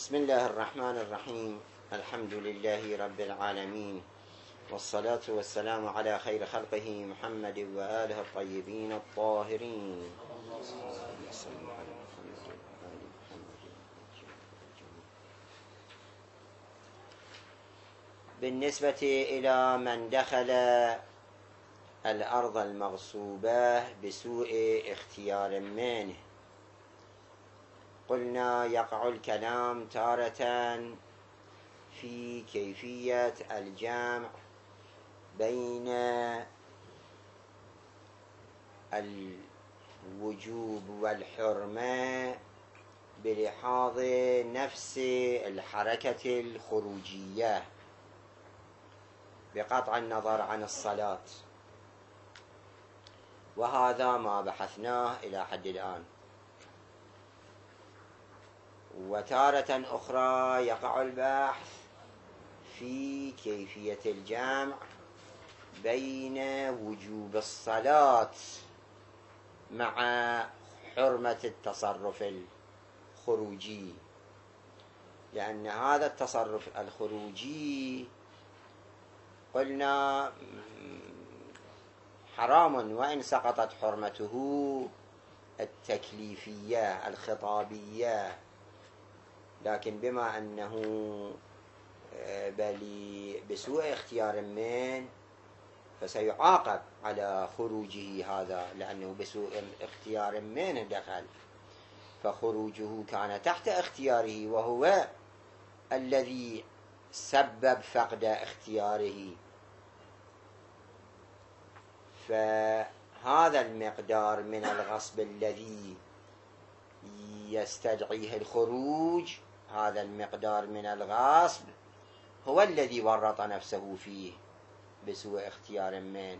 بسم الله الرحمن الرحيم. الحمد لله رب العالمين، والصلاة والسلام على خير خلقه محمد وآله الطيبين الطاهرين. بالنسبة إلى من دخل الأرض المغصوبة بسوء اختيار منه، قلنا يقع الكلام تارة في كيفية الجمع بين الوجوب والحرمة بلحاظ نفس الحركة الخروجية بقطع النظر عن الصلاة، وهذا ما بحثناه إلى حد الآن. وتارة أخرى يقع البحث في كيفية الجمع بين وجوب الصلاة مع حرمة التصرف الخروجي، لأن هذا التصرف الخروجي قلنا حرام وإن سقطت حرمته التكليفية الخطابية، لكن بما أنه بسوء اختيار من فسيعاقب على خروجه هذا، لأنه بسوء اختيار من دخل، فخروجه كان تحت اختياره وهو الذي سبب فقد اختياره. فهذا المقدار من الغصب الذي يستدعيه الخروج، هذا المقدار من الغصب هو الذي ورط نفسه فيه بسوء اختيار من.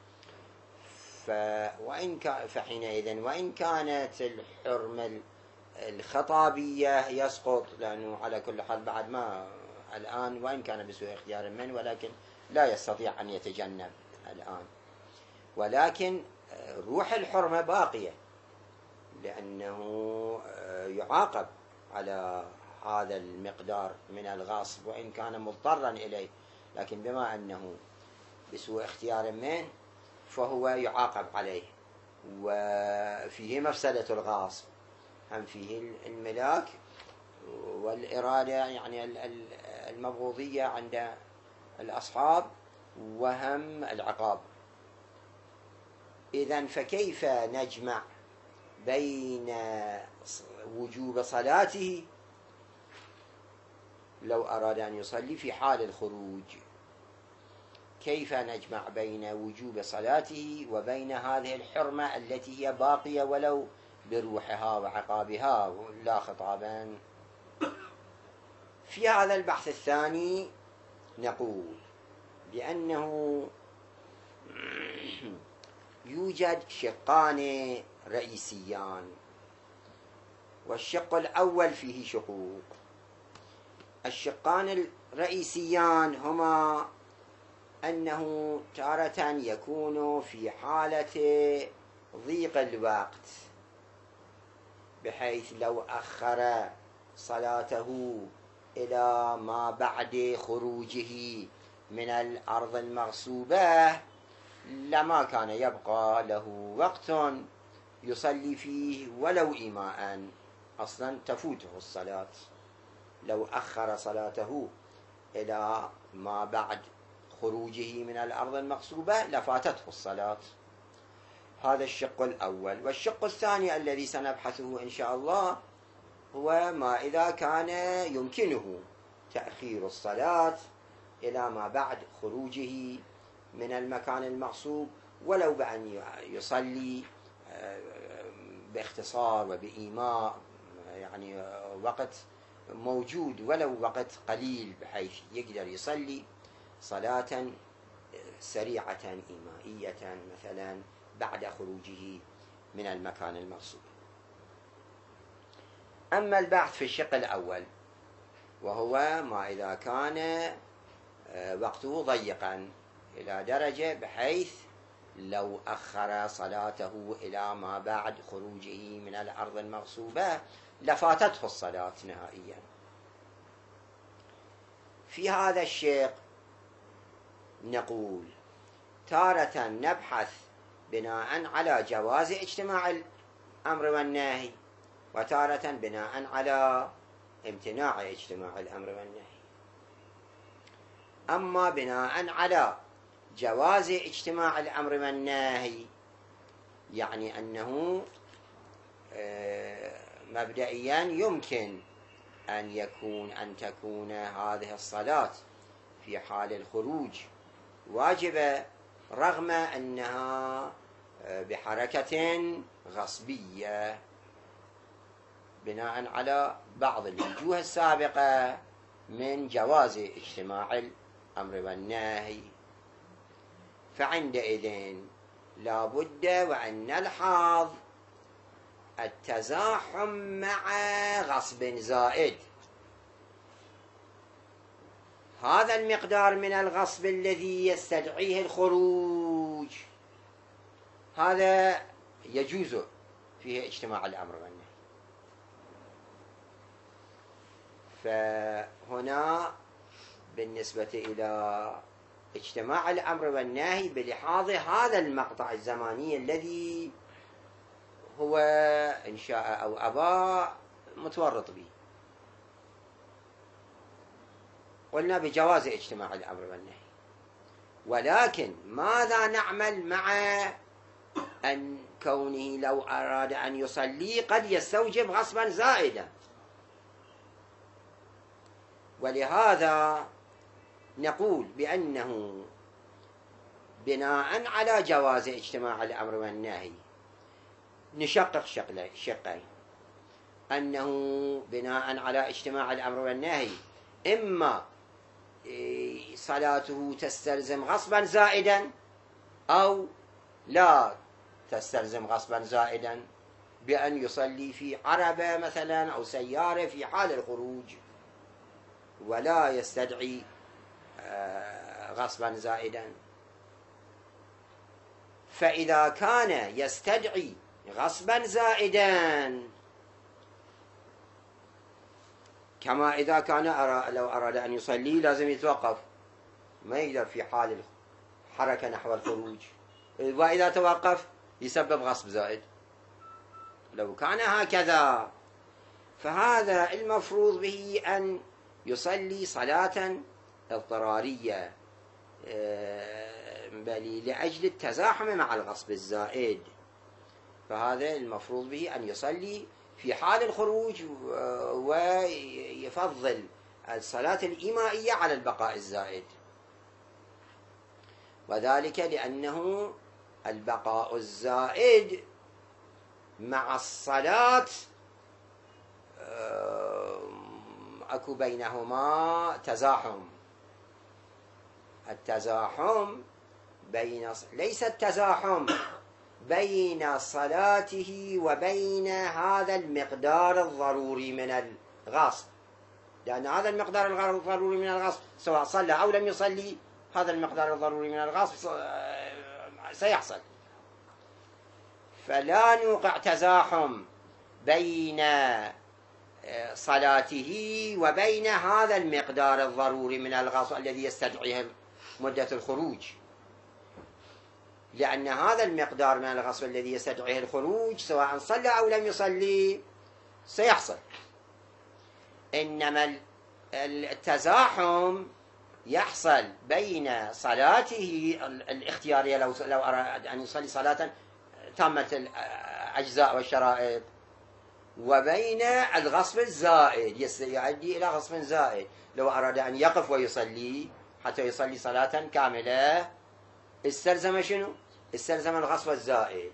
فحينئذ وإن كانت الحرمة الخطابية يسقط، لأنه على كل حال بعد ما الآن وإن كان بسوء اختيار من، ولكن لا يستطيع أن يتجنب الآن، ولكن روح الحرمة باقية، لأنه يعاقب على هذا المقدار من الغصب وإن كان مضطرا إليه، لكن بما أنه بسوء اختيار منه فهو يعاقب عليه. وفيه مفسدة الغاصب، هم فيه الملاك والإرادة يعني المبغوضية عند الأصحاب، وهم العقاب. إذن فكيف نجمع بين وجوب صلاته لو أراد أن يصلي في حال الخروج؟ كيف نجمع بين وجوب صلاته وبين هذه الحرمة التي هي باقية ولو بروحها وعقابها لا خطابا؟ في هذا البحث الثاني نقول بأنه يوجد شقان رئيسيان، والشق الأول فيه شقوق. الشقان الرئيسيان هما أنه تارة يكون في حالة ضيق الوقت، بحيث لو أخر صلاته إلى ما بعد خروجه من الأرض المغصوبة لما كان يبقى له وقت يصلي فيه ولو إيماء، أصلا تفوته الصلاة. لو أخر صلاته إلى ما بعد خروجه من الأرض المغصوبة لفاتته الصلاة. هذا الشق الأول. والشق الثاني الذي سنبحثه إن شاء الله هو ما إذا كان يمكنه تأخير الصلاة إلى ما بعد خروجه من المكان المغصوب، ولو بأن يصلي باختصار وبإيماء، يعني وقت موجود ولو وقت قليل، بحيث يقدر يصلي صلاة سريعة إيمائية مثلا بعد خروجه من المكان المغصوب. أما البحث في الشق الأول وهو ما إذا كان وقته ضيقا إلى درجة بحيث لو أخر صلاته إلى ما بعد خروجه من الأرض المغصوبة لفاتته الصلاة نهائيا. في هذا الشق نقول تارة نبحث بناء على جواز اجتماع الأمر والنهي، وتارة بناء على امتناع اجتماع الأمر والنهي. أما بناء على جواز اجتماع الأمر والنهي يعني أنه مبدئيا يمكن أن تكون هذه الصلاة في حال الخروج واجبة رغم أنها بحركة غصبية بناء على بعض الوجوه السابقة من جواز اجتماع الأمر والنهي. فعندئذ لا بد وأن نلحظ التزاحم مع غصب زائد. هذا المقدار من الغصب الذي يستدعيه الخروج هذا يجوز فيه اجتماع الأمر والنهي. فهنا بالنسبة إلى اجتماع الأمر والنهي بلحاظ هذا المقطع الزماني الذي هو إن شاء أو أبى متورط به، قلنا بجواز اجتماع الأمر والنهي. ولكن ماذا نعمل مع أن كونه لو أراد أن يصلي قد يستوجب غصبا زائدا؟ ولهذا نقول بأنه بناء على جواز اجتماع الأمر والنهي نشقق شقين. أنه بناء على اجتماع الأمر والنهي إما صلاته تستلزم غصبا زائدا أو لا تستلزم غصبا زائدا بأن يصلي في عربة مثلا أو سيارة في حال الخروج ولا يستدعي غصبا زائدا. فإذا كان يستدعي غصبا زائدا كما إذا كان لو أراد أن يصلي لازم يتوقف، ما يقدر في حال الحركة نحو الخروج، وإذا توقف يسبب غصب زائد. لو كان هكذا فهذا المفروض به أن يصلي صلاة اضطرارية بل لأجل التزاحم مع الغصب الزائد. فهذا المفروض به أن يصلي في حال الخروج ويفضل الصلاة الإيمائية على البقاء الزائد، وذلك لأنه البقاء الزائد مع الصلاة أكو بينهما تزاحم. التزاحم ليس التزاحم بين صلاته وبين هذا المقدار الضروري من الغصب، لأن هذا المقدار الضروري من الغصب سواء صلى أو لم يصلي هذا المقدار الضروري من الغصب سيحصل. فلا نوقع تزاحم بين صلاته وبين هذا المقدار الضروري من الغصب الذي يستدعيه مدة الخروج، لأن هذا المقدار من الغصب الذي يستدعيه الخروج سواء صلى أو لم يصلي سيحصل. إنما التزاحم يحصل بين صلاته الاختيارية لو أراد أن يصلي صلاة تامة الأجزاء والشرائط وبين الغصب الزائد يؤدي إلى غصب زائد. لو أراد أن يقف ويصلي حتى يصلي صلاة كاملة استلزم شنو؟ استلزم الغصب الزائد.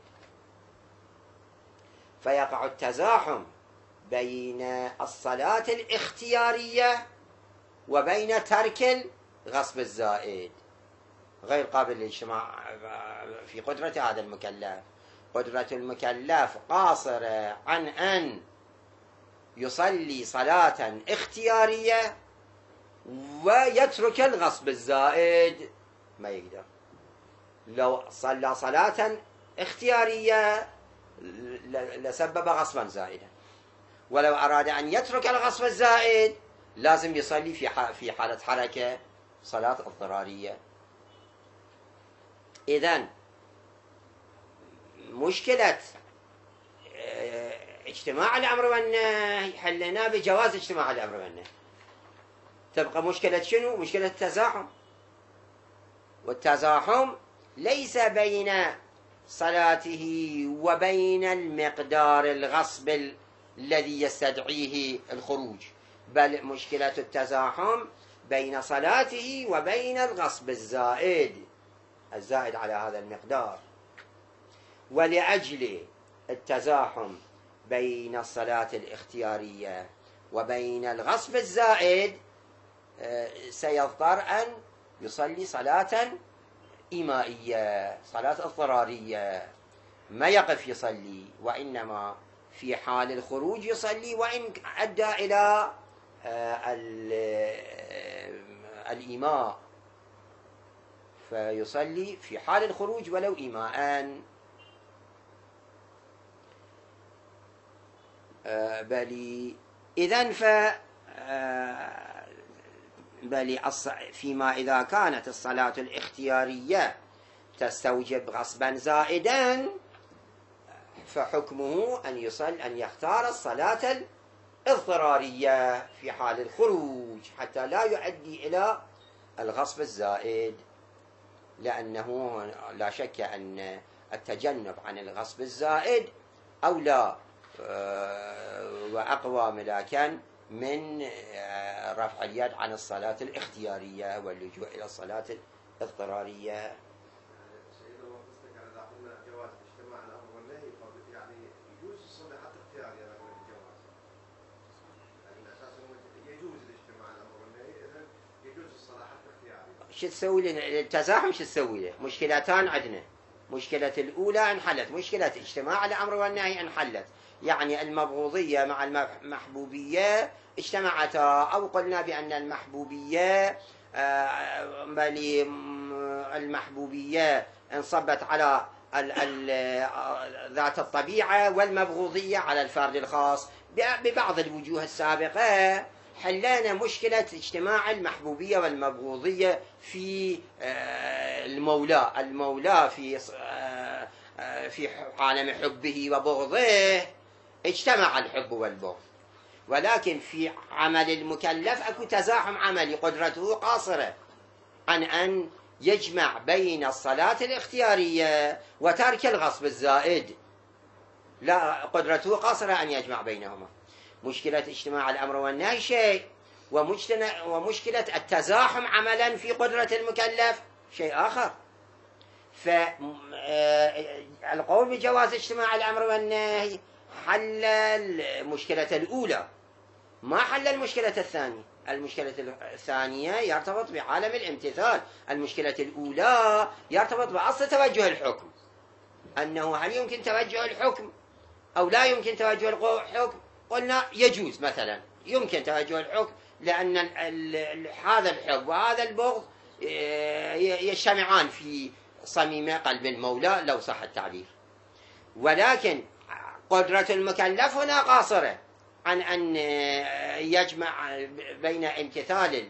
فيقع التزاحم بين الصلاة الاختيارية وبين ترك الغصب الزائد غير قابل للاجتماع في قدرة هذا المكلف. قدرة المكلف قاصرة عن أن يصلي صلاة اختيارية ويترك الغصب الزائد، ما يقدر. لو صلى صلاة اختيارية لسبب غصبا زائدا، ولو أراد أن يترك الغصب الزائد لازم يصلي في حالة حركة صلاة اضطرارية. إذن مشكلة اجتماع الأمر والنهي حلناه بجواز اجتماع الأمر والنهي. تبقى مشكلة شنو؟ مشكلة التزاحم، والتزاحم ليس بين صلاته وبين المقدار الغصب الذي يستدعيه الخروج، بل مشكلة التزاحم بين صلاته وبين الغصب الزائد على هذا المقدار. ولأجل التزاحم بين الصلاة الاختيارية وبين الغصب الزائد سيضطر أن يصلي صلاة إيمائية، صلاة اضطرارية، ما يقف يصلي، وإنما في حال الخروج يصلي وإن أدى إلى الإيماء، فيصلي في حال الخروج ولو إيماءً. إذن فيما إذا كانت الصلاة الاختيارية تستوجب غصبا زائدا فحكمه أن يختار الصلاة الاضطرارية في حال الخروج حتى لا يؤدي إلى الغصب الزائد، لأنه لا شك أن التجنب عن الغصب الزائد أولى وأقوى ملاكا من رفع اليد عن الصلاة الاختيارية واللجوء إلى الصلاة الاضطرارية. سيدنا وقصتك على قلنا جواز اجتماع الأمر والنهي، يعني يجوز الصلاة حتى اختيارية من الجواز، يعني الأساس يجوز الاجتماع الأمر والنهي، إذن يجوز الصلاة حتى اختيارية. شو تسوي للتزاحم؟ شو تسوي له؟ مشكلتان عندنا، مشكلة الأولى انحلت، مشكلة اجتماع الأمر والنهي انحلت، يعني المبغوضية مع المحبوبية اجتمعتا، أو قلنا بأن المحبوبية المحبوبية انصبت على ذات الطبيعة، والمبغوضية على الفرد الخاص. ببعض الوجوه السابقة حلينا مشكلة اجتماع المحبوبية والمبغوضية في المولى في عالم حبه وبغضه اجتمع الحب والبغض، ولكن في عمل المكلف اكو تزاحم عملي، قدرته قاصرة عن أن يجمع بين الصلاة الاختيارية وترك الغصب الزائد، لا، قدرته قاصرة أن يجمع بينهما. مشكلة اجتماع الأمر والنهي شيء، ومشكلة التزاحم عملا في قدرة المكلف شيء آخر. فالقول بجواز اجتماع الأمر والنهي حل المشكلة الأولى، ما حل المشكلة الثانية. المشكلة الثانية يرتبط بعالم الامتثال، المشكلة الأولى يرتبط بأصل توجه الحكم، أنه هل يمكن توجه الحكم أو لا يمكن توجه الحكم. قلنا يجوز، مثلا يمكن توجه الحكم، لأن هذا الحب وهذا البغض يجتمعان في صميم قلب المولى لو صح التعبير، ولكن قدرة المكلف هنا قاصرة عن أن يجمع بين امتثال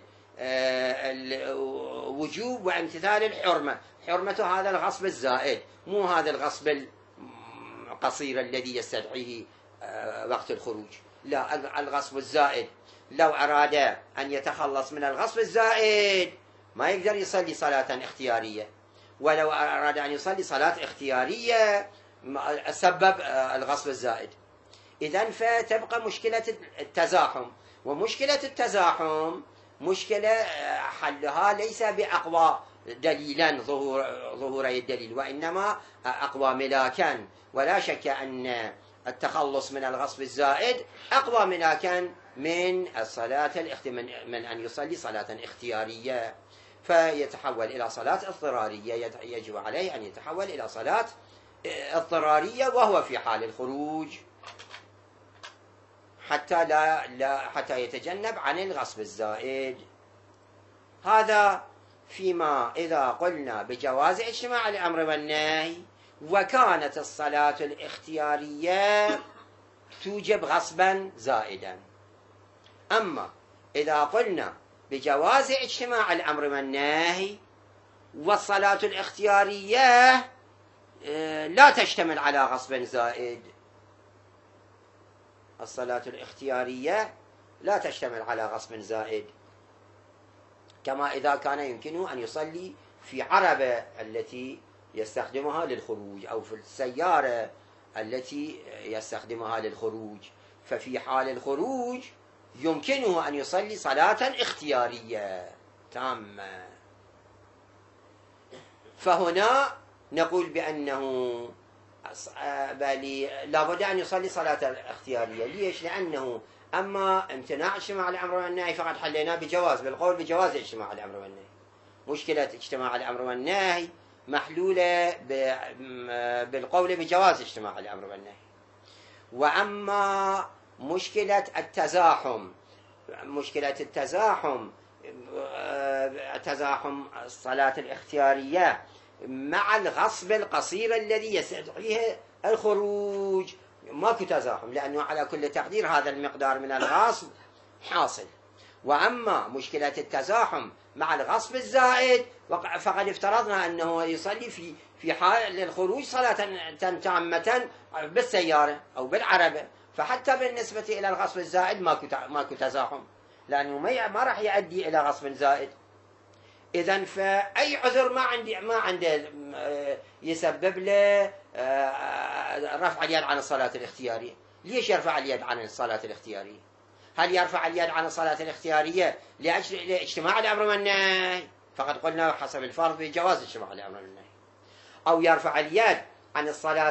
الوجوب وامتثال الحرمة. حرمة هذا الغصب الزائد، مو هذا الغصب القصير الذي يستدعيه وقت الخروج، لا، الغصب الزائد. لو أراد أن يتخلص من الغصب الزائد ما يقدر يصلي صلاة اختيارية، ولو أراد أن يصلي صلاة اختيارية سبب الغصب الزائد. إذن فتبقى مشكلة التزاحم، ومشكلة التزاحم مشكلة حلها ليس بأقوى دليلا ظهوري الدليل، وإنما أقوى ملاكا. ولا شك أن التخلص من الغصب الزائد أقوى ملاكا من الصلاة من أن يصلي صلاة اختيارية، فيتحول إلى صلاة اضطرارية. يجب عليه أن يتحول إلى صلاة اضطرارية وهو في حال الخروج، حتى يتجنب عن الغصب الزائد. هذا فيما إذا قلنا بجواز اجتماع الأمر والنهي وكانت الصلاة الاختيارية توجب غصبا زائدا. أما إذا قلنا بجواز اجتماع الأمر والنهي، والصلاة الاختيارية لا تشتمل على غصب زائد. الصلاة الاختيارية لا تشتمل على غصب زائد، كما إذا كان يمكنه أن يصلي في عربة التي يستخدمها للخروج، أو في السيارة التي يستخدمها للخروج، ففي حال الخروج يمكنه أن يصلي صلاة اختيارية تامة. فهنا نقول بأنه لابد أن يصلي صلاة اختيارية. ليش؟ لأنه أما امتناع اجتماع الأمر والنهي فقد حليناه بجواز، بالقول بجواز اجتماع الأمر والنهي. مشكلة اجتماع الأمر والنهي محلولة بالقول بجواز اجتماع الأمر والنهي. وأما مشكلة التزاحم، تزاحم الصلاة الاختيارية مع الغصب القصير الذي يستدعيه الخروج، ماكو تزاحم، لأنه على كل تقدير هذا المقدار من الغصب حاصل. وأما مشكلة التزاحم مع الغصب الزائد فقد افترضنا أنه يصلي في حال الخروج صلاة تامة بالسيارة أو بالعربة، فحتى بالنسبة إلى الغصب الزائد ماكو تزاحم، لأنه ما راح يؤدي إلى غصب زائد. إذن فأي عذر ما عنده يسبب له رفع اليد عن الصلاة الاختيارية. ليش يرفع اليد عن الصلاة الاختيارية؟ هل يرفع اليد عن الصلاة الاختيارية لأجل اجتماع الأمر والنهي؟ فقد قلنا حسب الفرض بجواز اجتماع الأمر والنهي. أو يرفع اليد عن الصلاة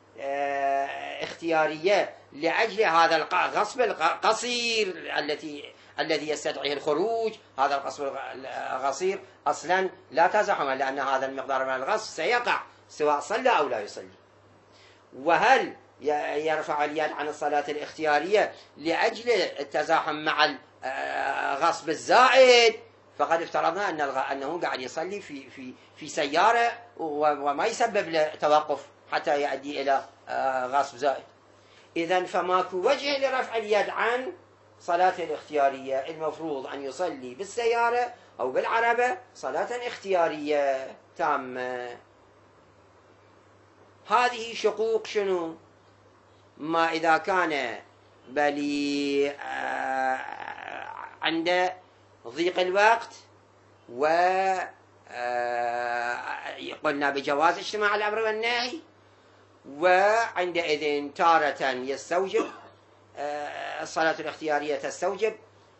الاختيارية لأجل هذا الغصب القصير الذي يستدعيه الخروج. هذا الغصب القصير أصلا لا تزاحم، لأن هذا المقدار من الغصب سيقع سواء صلى أو لا يصلي. وهل يرفع اليد عن الصلاة الاختيارية لأجل التزاحم مع الغصب الزائد؟ فقد افترضنا أنه قاعد يصلي في سيارة وما يسبب له توقف حتى يؤدي إلى غصب زائد. إذن فماكو وجه لرفع اليد عن صلاة الاختيارية. المفروض أن يصلي بالسيارة أو بالعربة صلاة اختيارية تامة. هذه شقوق شنو؟ ما إذا كان بلي عنده ضيق الوقت قلنا بجواز اجتماع الأمر والنهي، وعندئذ تارة يستوجب الصلاة الاختيارية تستوجب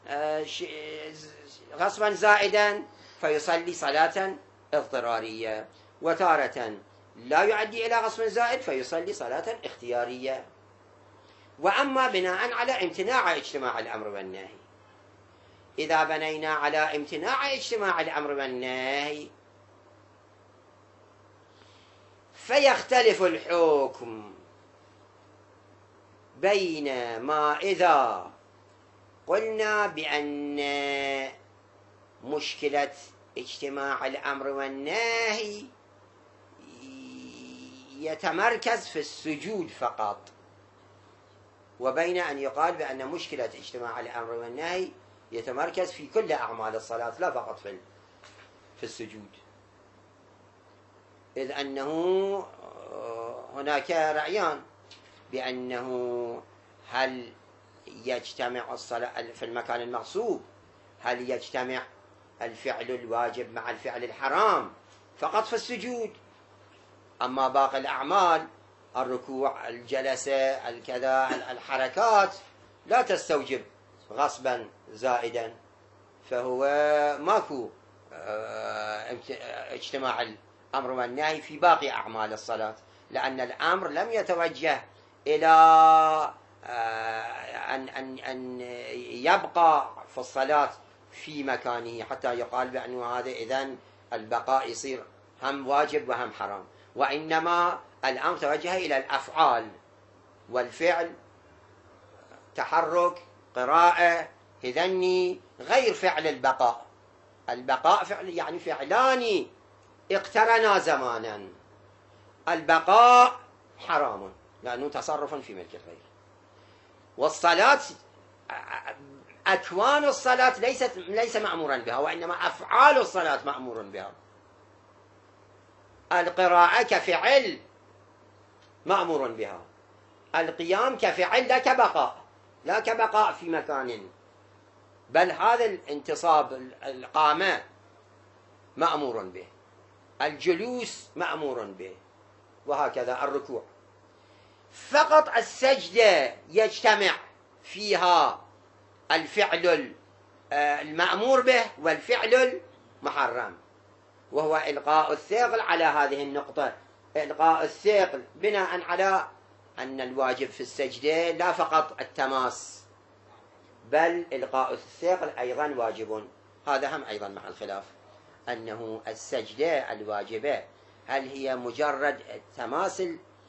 غصبا زائدا فيصلي صلاة اضطرارية، وتارة لا يؤدي إلى غصب زائد فيصلي صلاة اختيارية. وأما بناء على امتناع اجتماع الأمر والنهي، إذا بنينا على امتناع اجتماع الأمر والنهي فيختلف الحكم بين ما إذا قلنا بأن مشكلة اجتماع الأمر والنهي يتمركز في السجود فقط، وبين أن يقال بأن مشكلة اجتماع الأمر والنهي يتمركز في كل أعمال الصلاة لا فقط في السجود. إذ أنه هناك رأيان بأنه هل يجتمع الصلاة في المكان المغصوب، هل يجتمع الفعل الواجب مع الفعل الحرام فقط في السجود، أما باقي الأعمال الركوع الجلسة الكذا الحركات لا تستوجب غصبا زائدا، فهو ماكو اجتماع الأمر والنهي في باقي أعمال الصلاة، لأن الأمر لم يتوجه إلى أن يبقى في الصلاة في مكانه حتى يقال بأنه هذا إذن البقاء يصير هم واجب وهم حرام، وإنما الأمر توجه إلى الأفعال، والفعل تحرك قراءة إذني غير فعل البقاء. البقاء فعل يعني فعلان اقترنا زمانا، البقاء حرام لأنه تصرف في ملك الغير، والصلاة أكوان الصلاة ليس مأمورا بها، وإنما أفعال الصلاة مأمور بها. القراءة كفعل مأمور بها، القيام كفعل لا كبقاء في مكان، بل هذا الانتصاب القامة مأمور به، الجلوس مأمور به، وهكذا الركوع. فقط السجدة يجتمع فيها الفعل المأمور به والفعل المحرم، وهو إلقاء الثقل على هذه النقطة. إلقاء الثقل بناء على أن الواجب في السجدة لا فقط التماس، بل إلقاء الثقل أيضا واجب. هذا هم أيضا مع الخلاف، أنه السجدة الواجبة هل هي مجرد تماس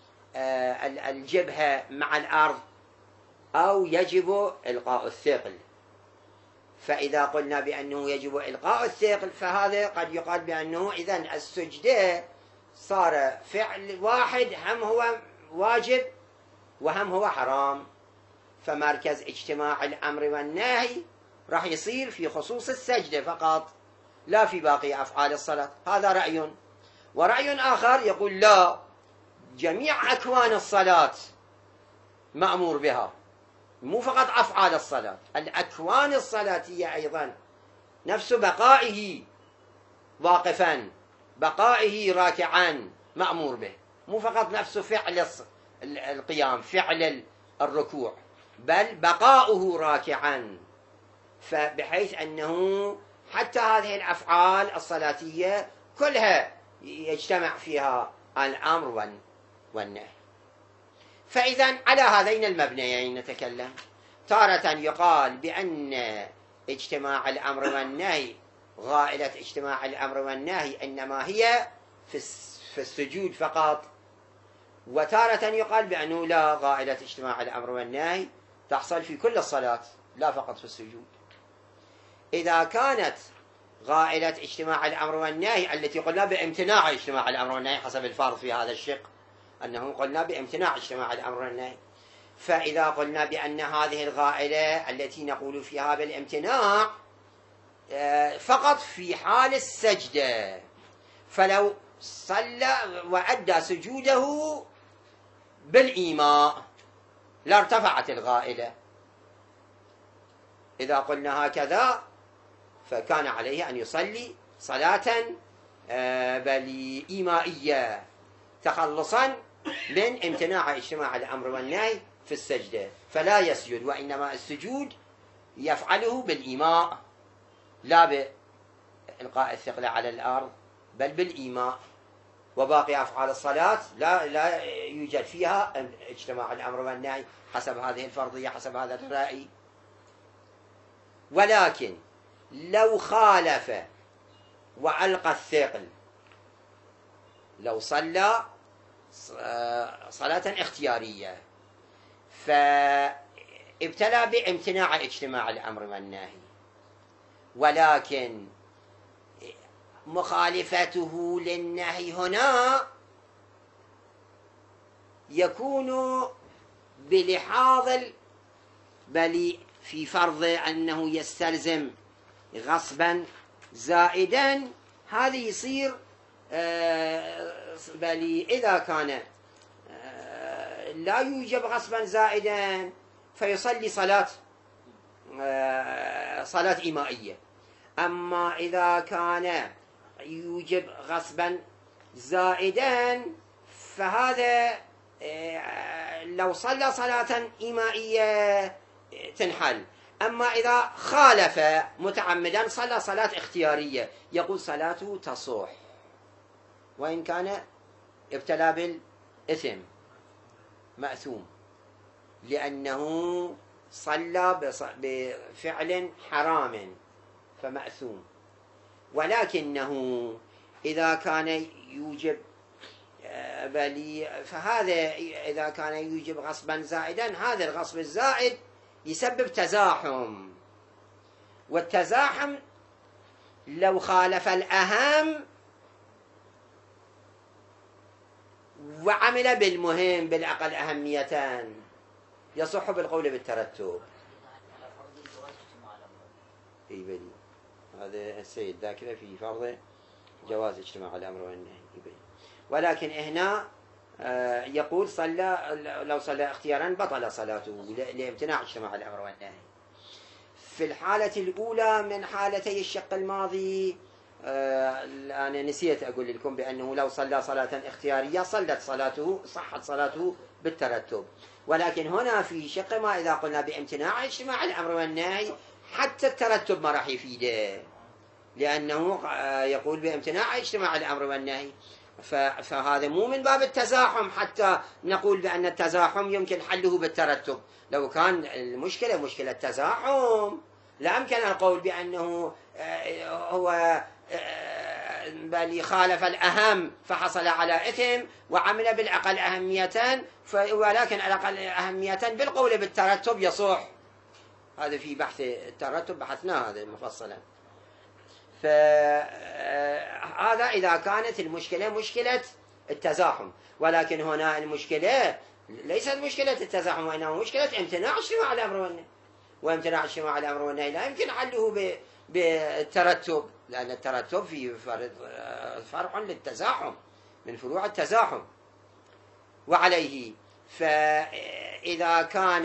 الجبهة مع الأرض أو يجب إلقاء الثقل. فإذا قلنا بأنه يجب إلقاء الثقل فهذا قد يقال بأنه إذن السجدة صار فعل واحد، هم هو واجب وهم هو حرام، فمركز اجتماع الأمر والنهي راح يصير في خصوص السجدة فقط، لا في باقي أفعال الصلاة. هذا رأي. ورأي آخر يقول لا، جميع أكوان الصلاة مأمور بها، مو فقط أفعال الصلاة، الأكوان الصلاتية أيضا، نفس بقائه واقفا، بقائه راكعا مأمور به، مو فقط نفس فعل القيام، فعل الركوع، بل بقاؤه راكعا. فبحيث أنه حتى هذه الأفعال الصلاتية كلها يجتمع فيها الأمر والنهي. فإذا على هذين المبنيين نتكلم. تارة يقال بأن اجتماع الأمر والنهي، غائلة اجتماع الأمر والنهي إنما هي في السجود فقط، وتارة يقال بأنه لا، غائلة اجتماع الأمر والنهي تحصل في كل الصلاة لا فقط في السجود. إذا كانت غائلة اجتماع الأمر والنهي التي قلنا بامتناع اجتماع الأمر والنهي حسب الفرض في هذا الشق، أنه قلنا بامتناع اجتماع الأمر والنهي، فإذا قلنا بأن هذه الغائلة التي نقول فيها بالامتناع فقط في حال السجدة، فلو صلى وأدى سجوده بالإيماء لارتفعت الغائلة. إذا قلنا هكذا فكان عليه أن يصلي صلاة بل إيمائية تخلصا من امتناع اجتماع الأمر والنهي في السجدة، فلا يسجد، وإنما السجود يفعله بالإيماء، لا بإلقاء الثقل على الأرض بل بالإيماء. وباقي أفعال الصلاة لا يوجد فيها اجتماع الأمر والنهي حسب هذه الفرضية، حسب هذا الرأي. ولكن لو خالف وألقى الثقل، لو صلى صلاة اختيارية فابتلى بامتناع اجتماع الأمر والنهي، ولكن مخالفته للنهي هنا يكون بلحاظ بل في فرض أنه يستلزم غصبا زائدا، هذا يصير بل إذا كان لا يوجب غصبا زائدا فيصلي صلاة إيمائية. أما إذا كان يوجب غصبا زائدا فهذا لو صلى صلاة إيمائية تنحل. أما إذا خالف متعمدا صلى صلاة اختيارية يقول صلاته تصح وإن كان ابتلى بالإثم مأثوم، لأنه صلى بفعل حرام فمأثوم. ولكنه إذا كان يوجب فهذا إذا كان يوجب غصبا زائدا، هذا الغصب الزائد يسبب تزاحم، والتزاحم لو خالف الأهم وعمل بالمهم بالأقل أهمية يصح بالقول بالترتب. اي بلي. هذا السيد ذاكره في فرض جواز اجتماع الأمر والنهي بلي. ولكن هنا يقول لو صلى اختيارا بطل صلاته لامتناع اجتماع الأمر والنهي. في الحالة الأولى من حالتي الشق الماضي أنا نسيت أقول لكم بأنه لو صلى صلاة اختيارية صحت صلاته بالترتب. ولكن هنا في شق ما إذا قلنا بامتناع اجتماع الأمر والنهي حتى الترتب ما راح يفيده، لأنه يقول بامتناع اجتماع الأمر والنهي، فهذا مو من باب التزاحم حتى نقول بأن التزاحم يمكن حله بالترتب. لو كان المشكلة مشكلة تزاحم لأمكن القول بأنه هو بل خالف الأهم فحصل على إثم وعمل بالأقل أهمية، ولكن الأقل أهمية بالقول بالترتب يصح. هذا في بحث الترتب بحثناه هذا مفصلا. فهذا إذا كانت المشكلة مشكلة التزاحم. ولكن هنا المشكلة ليست مشكلة التزاحم، وإنما مشكلة امتناع اجتماع الأمر والنهي. وامتناع اجتماع الأمر والنهي لا يمكن حله بالترتب، لأن الترتب فيه فرع للتزاحم من فروع التزاحم. وعليه فإذا كان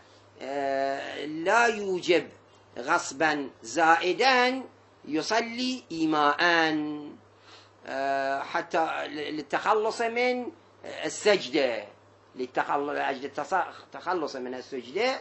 لا يوجب غصبا زائدا يصلي إيماء حتى للتخلص من السجدة، للتخلص من السجدة،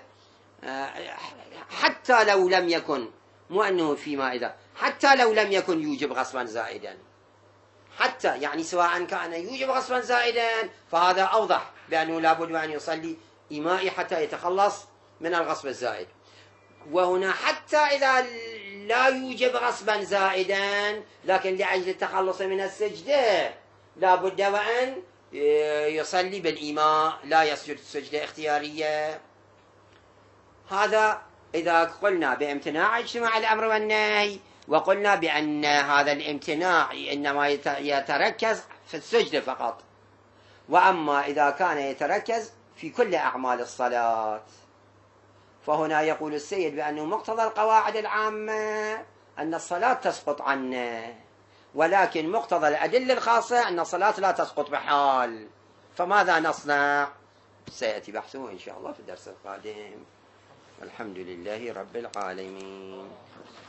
حتى لو لم يكن، مو أنه فيما إذا، حتى لو لم يكن يوجب غصبا زائدا، حتى يعني سواء كان يوجب غصبا زائدا فهذا أوضح بأنه لابد أن يصلي إيمائي حتى يتخلص من الغصب الزائد. وهنا حتى إذا لا يوجب غصبا زائدا لكن لأجل التخلص من السجدة لابد وأن يصلي بالإيماء، لا يسجد السجدة اختيارية. هذا إذا قلنا بامتناع اجتماع الأمر والنهي، وقلنا بأن هذا الامتناع إنما يتركز في السجدة فقط. وأما إذا كان يتركز في كل أعمال الصلاة فهنا يقول السيد بأنه مقتضى القواعد العامة أن الصلاة تسقط عنه، ولكن مقتضى الأدلة الخاصة أن الصلاة لا تسقط بحال. فماذا نصنع؟ سيأتي بحثه إن شاء الله في الدرس القادم. الحمد لله رب العالمين.